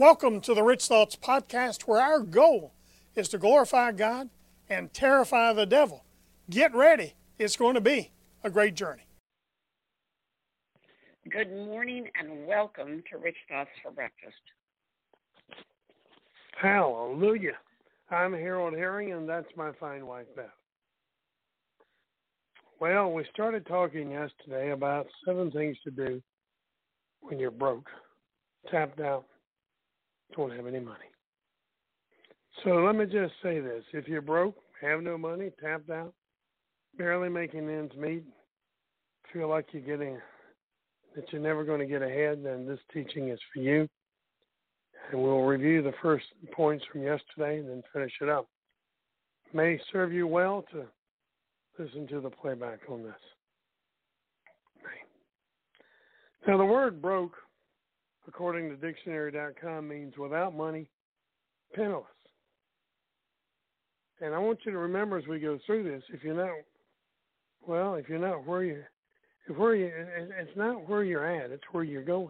Welcome to the Rich Thoughts Podcast, where our goal is to glorify God and terrify the devil. Get ready. It's going to be a great journey. Good morning and welcome to Rich Thoughts for Breakfast. Hallelujah. I'm Harold Herring, and that's my fine wife, Beth. Well, we started talking yesterday about 7 things to do when you're broke, tapped out, don't have any money. So let me just say this. If you're broke, have no money, tapped out, barely making ends meet, feel like that you're never going to get ahead, then this teaching is for you. And we'll review the first points from yesterday and then finish it up. It may serve you well to listen to the playback on this. Now, the word broke, according to dictionary.com, means without money, penniless. And I want you to remember as we go through this, it's not where you're at, it's where you're going.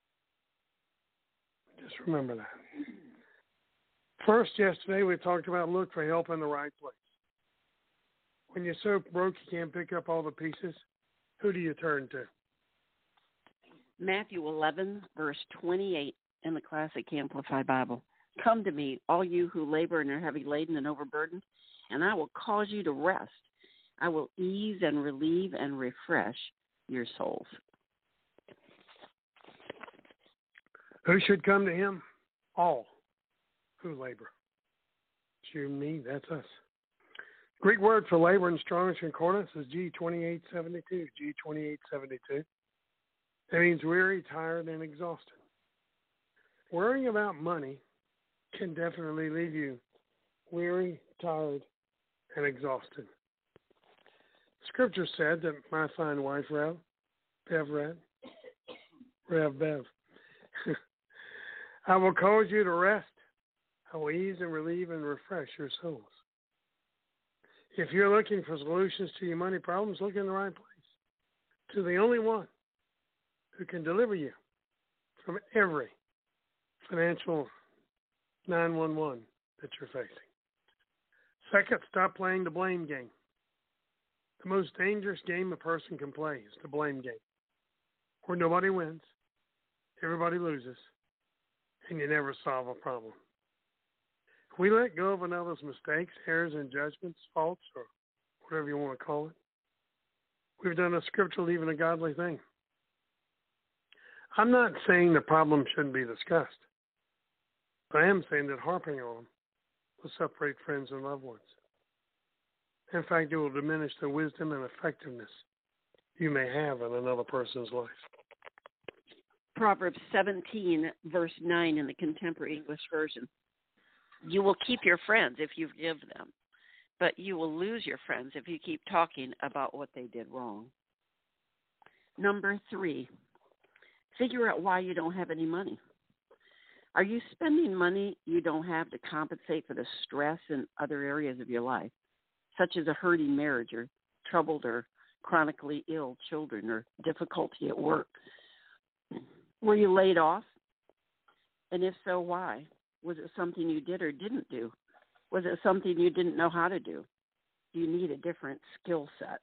Just remember that. First, yesterday we talked about look for help in the right place. When you're so broke you can't pick up all the pieces, who do you turn to? Matthew 11, verse 28 in the Classic Amplified Bible. Come to me, all you who labor and are heavy laden and overburdened, and I will cause you to rest. I will ease and relieve and refresh your souls. Who should come to him? All who labor. It's you and me, that's us. Greek word for labor in Strong's Concordance is G2872. G2872. That means weary, tired, and exhausted. Worrying about money can definitely leave you weary, tired, and exhausted. Scripture said that my fine wife, Rev Bev, I will cause you to rest. I will ease and relieve and refresh your souls. If you're looking for solutions to your money problems, look in the right place. To the only one who can deliver you from every financial 911 that you're facing. Second, stop playing the blame game. The most dangerous game a person can play is the blame game, where nobody wins, everybody loses, and you never solve a problem. If we let go of another's mistakes, errors, and judgments, faults, or whatever you want to call it, we've done a scriptural, even a godly thing. I'm not saying the problem shouldn't be discussed, but I am saying that harping on them will separate friends and loved ones. In fact, it will diminish the wisdom and effectiveness you may have in another person's life. Proverbs 17, verse 9 in the Contemporary English Version. You will keep your friends if you forgive them, but you will lose your friends if you keep talking about what they did wrong. Number 3, figure out why you don't have any money. Are you spending money you don't have to compensate for the stress in other areas of your life, such as a hurting marriage or troubled or chronically ill children or difficulty at work? Were you laid off? And if so, why? Was it something you did or didn't do? Was it something you didn't know how to do? Do you need a different skill set?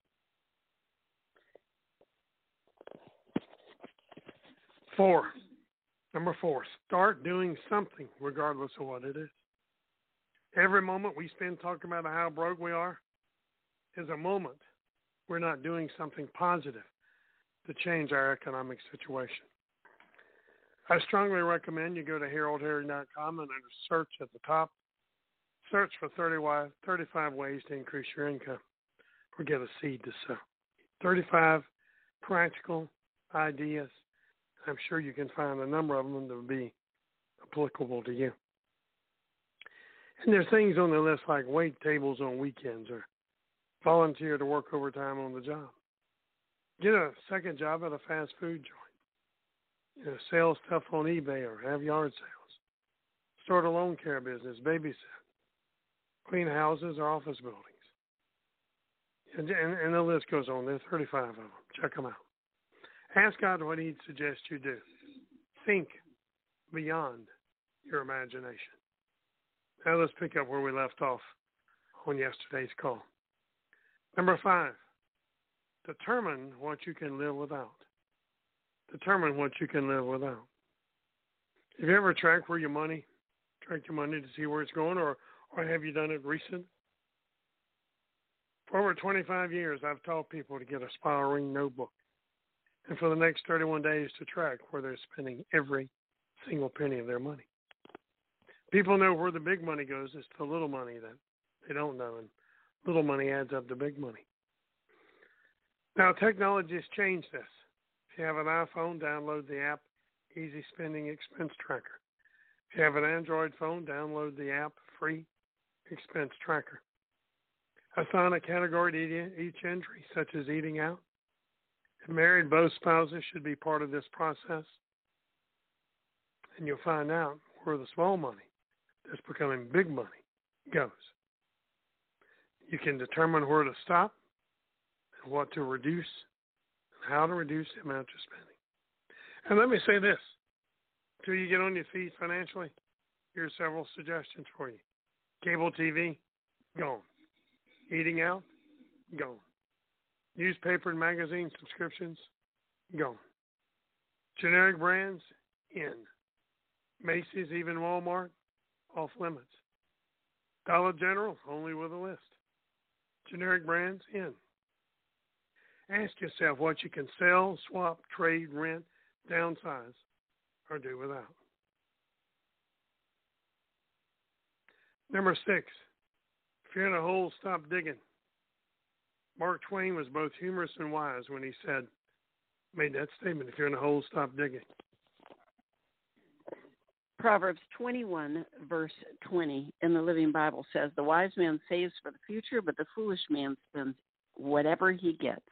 Number 4, start doing something regardless of what it is. Every moment we spend talking about how broke we are is a moment we're not doing something positive to change our economic situation. I strongly recommend you go to haroldherring.com and under search at the top, search for 35 ways to increase your income or get a seed to sow. 35 practical ideas. I'm sure you can find a number of them that will be applicable to you. And there's things on the list like wait tables on weekends or volunteer to work overtime on the job. Get a second job at a fast food joint. Sell stuff on eBay or have yard sales. Start a lawn care business, babysit. Clean houses or office buildings. And the list goes on. There's 35 of them. Check them out. Ask God what He'd suggest you do. Think beyond your imagination. Now let's pick up where we left off on yesterday's call. Number 5, determine what you can live without. Determine what you can live without. Have you ever tracked your money to see where it's going, or have you done it recent? For over 25 years, I've taught people to get a spiral ring notebook, and for the next 31 days to track where they're spending every single penny of their money. People know where the big money goes. It's the little money that they don't know, and little money adds up to big money. Now, technology has changed this. If you have an iPhone, download the app Easy Spending Expense Tracker. If you have an Android phone, download the app Free Expense Tracker. Assign a category to each entry, such as eating out. If married, both spouses should be part of this process. And you'll find out where the small money that's becoming big money goes. You can determine where to stop and what to reduce and how to reduce the amount you're spending. And let me say this. Until you get on your feet financially, here's several suggestions for you. Cable TV, gone. Eating out, gone. Newspaper and magazine subscriptions, gone. Generic brands, in. Macy's, even Walmart, off limits. Dollar General, only with a list. Generic brands, in. Ask yourself what you can sell, swap, trade, rent, downsize, or do without. Number 6, if you're in a hole, stop digging. Mark Twain was both humorous and wise when he made that statement, if you're in a hole, stop digging. Proverbs 21, verse 20 in the Living Bible says, the wise man saves for the future, but the foolish man spends whatever he gets.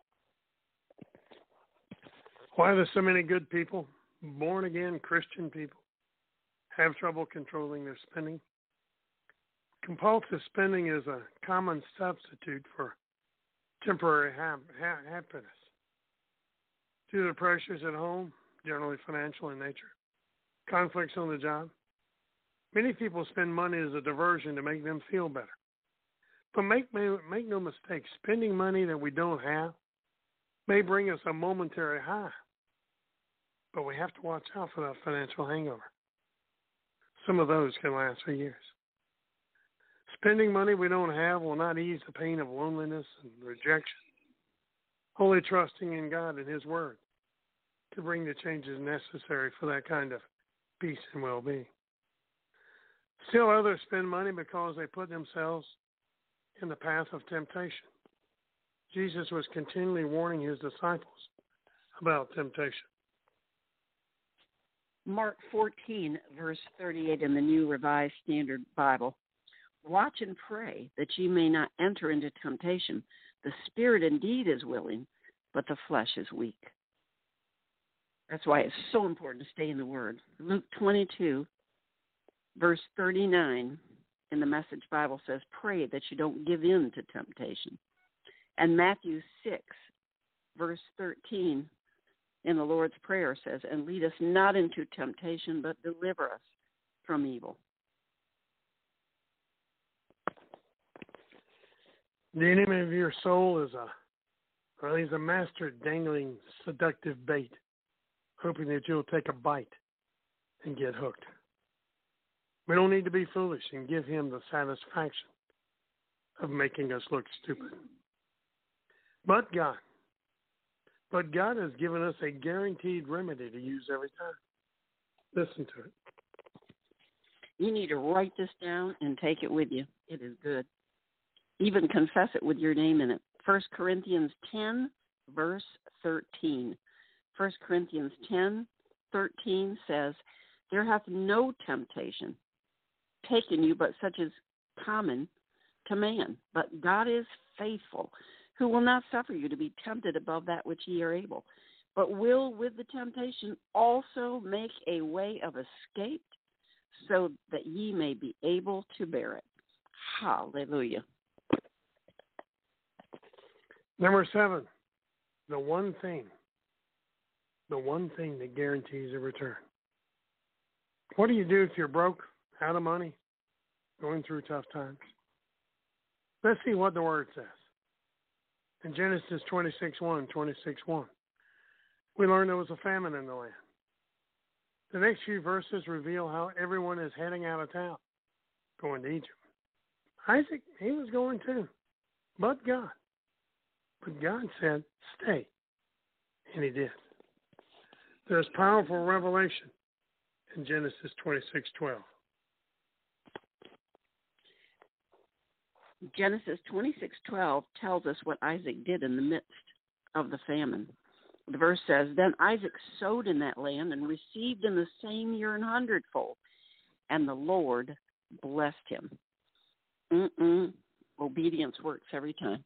Why do so many good people, born-again Christian people, have trouble controlling their spending? Compulsive spending is a common substitute for temporary happiness. Due to the pressures at home, generally financial in nature, conflicts on the job, many people spend money as a diversion to make them feel better. But make no mistake, spending money that we don't have may bring us a momentary high, but we have to watch out for that financial hangover. Some of those can last for years. Spending money we don't have will not ease the pain of loneliness and rejection. Only trusting in God and His Word to bring the changes necessary for that kind of peace and well-being. Still others spend money because they put themselves in the path of temptation. Jesus was continually warning His disciples about temptation. Mark 14, verse 38 in the New Revised Standard Bible. Watch and pray that ye may not enter into temptation. The spirit indeed is willing, but the flesh is weak. That's why it's so important to stay in the Word. Luke 22, verse 39 in the Message Bible says, pray that you don't give in to temptation. And Matthew 6, verse 13 in the Lord's Prayer says, and lead us not into temptation, but deliver us from evil. The enemy of your soul is he's a master dangling seductive bait, hoping that you'll take a bite and get hooked. We don't need to be foolish and give him the satisfaction of making us look stupid. But God has given us a guaranteed remedy to use every time. Listen to it. You need to write this down and take it with you. It is good. Even confess it with your name in it. 1 Corinthians 10, verse 13. 1 Corinthians 10, 13 says, there hath no temptation taken you but such as common to man. But God is faithful, who will not suffer you to be tempted above that which ye are able, but will with the temptation also make a way of escape, so that ye may be able to bear it. Hallelujah. Number 7, the one thing that guarantees a return. What do you do if you're broke, out of money, going through tough times? Let's see what the Word says. In Genesis 26:1, we learn there was a famine in the land. The next few verses reveal how everyone is heading out of town, going to Egypt. Isaac, he was going too, but God. But God said, stay, and he did. There's powerful revelation in Genesis 26:12. Genesis 26:12 tells us what Isaac did in the midst of the famine. The verse says, Then Isaac sowed in that land and received in the same year 100-fold, and the Lord blessed him. Obedience works every time.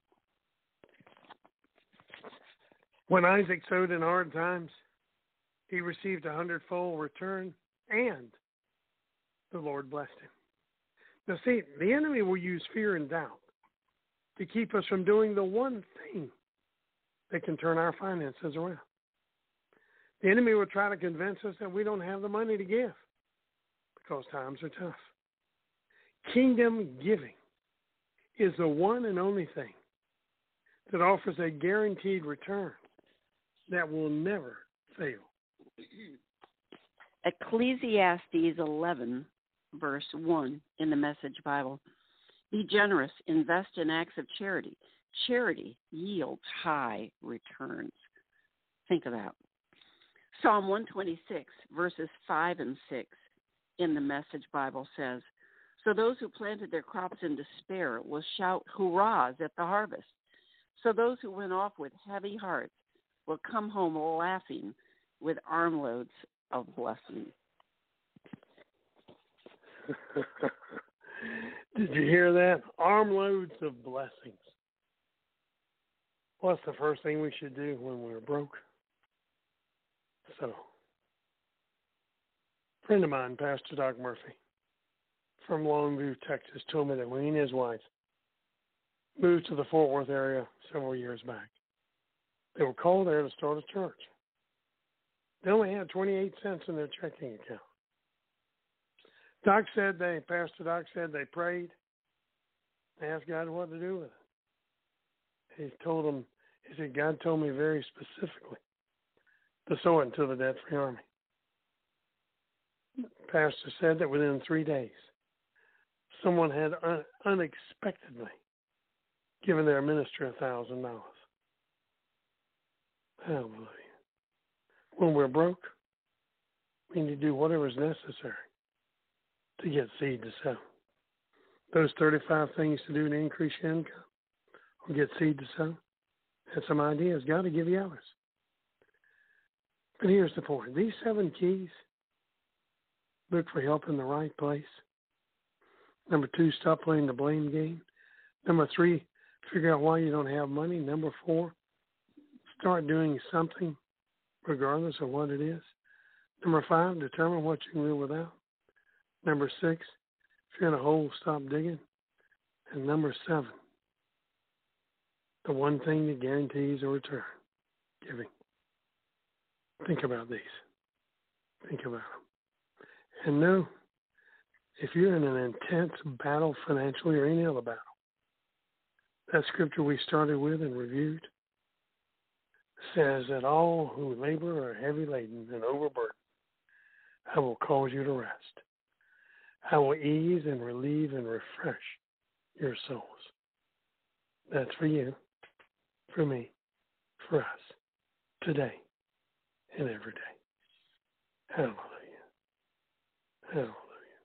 When Isaac sowed in hard times, he received 100-fold return, and the Lord blessed him. Now see, the enemy will use fear and doubt to keep us from doing the one thing that can turn our finances around. The enemy will try to convince us that we don't have the money to give because times are tough. Kingdom giving is the one and only thing that offers a guaranteed return that will never fail. Ecclesiastes 11, verse 1 in the Message Bible. Be generous, invest in acts of charity. Charity yields high returns. Think of that. Psalm 126, verses 5 and 6 in the Message Bible says, So those who planted their crops in despair will shout hurrahs at the harvest. So those who went off with heavy hearts will come home laughing with armloads of blessings. Did you hear that? Armloads of blessings. What's the first thing we should do when we're broke? So, a friend of mine, Pastor Doc Murphy, from Longview, Texas, told me that when he and his wife moved to the Fort Worth area several years back, they were called there to start a church. They only had 28 cents in their checking account. Pastor Doc said they prayed, they asked God what to do with it. He said, God told me very specifically to sow it into the debt-free army. The pastor said that within 3 days, someone had unexpectedly given their ministry $1,000. Hallelujah. When we're broke, we need to do whatever is necessary to get seed to sow. Those 35 things to do to increase your income or get seed to sow. And some ideas. God will give you others. But here's the point. These 7 keys, look for help in the right place. Number 2, stop playing the blame game. Number 3, figure out why you don't have money. Number 4, start doing something regardless of what it is. Number 5, determine what you can live without. Number 6, if you're in a hole, stop digging. And number 7, the one thing that guarantees a return, giving. Think about these. Think about them. And know, if you're in an intense battle financially or any other battle, that scripture we started with and reviewed says that all who labor are heavy laden and overburdened, I will cause you to rest. I will ease and relieve and refresh your souls. That's for you, for me, for us, today and every day. Hallelujah. Hallelujah.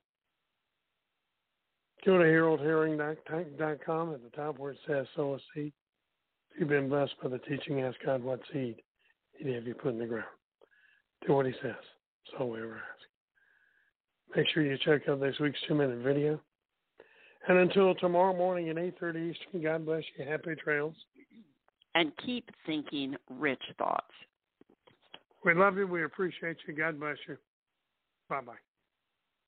Go to HaroldHerring.com at the top where it says sow a seed. If you've been blessed by the teaching, ask God what seed he'd have you put in the ground. Do what he says. That's all we ever ask. Make sure you check out this week's 2-minute video. And until tomorrow morning at 8:30 Eastern, God bless you. Happy trails. And keep thinking rich thoughts. We love you. We appreciate you. God bless you. Bye-bye.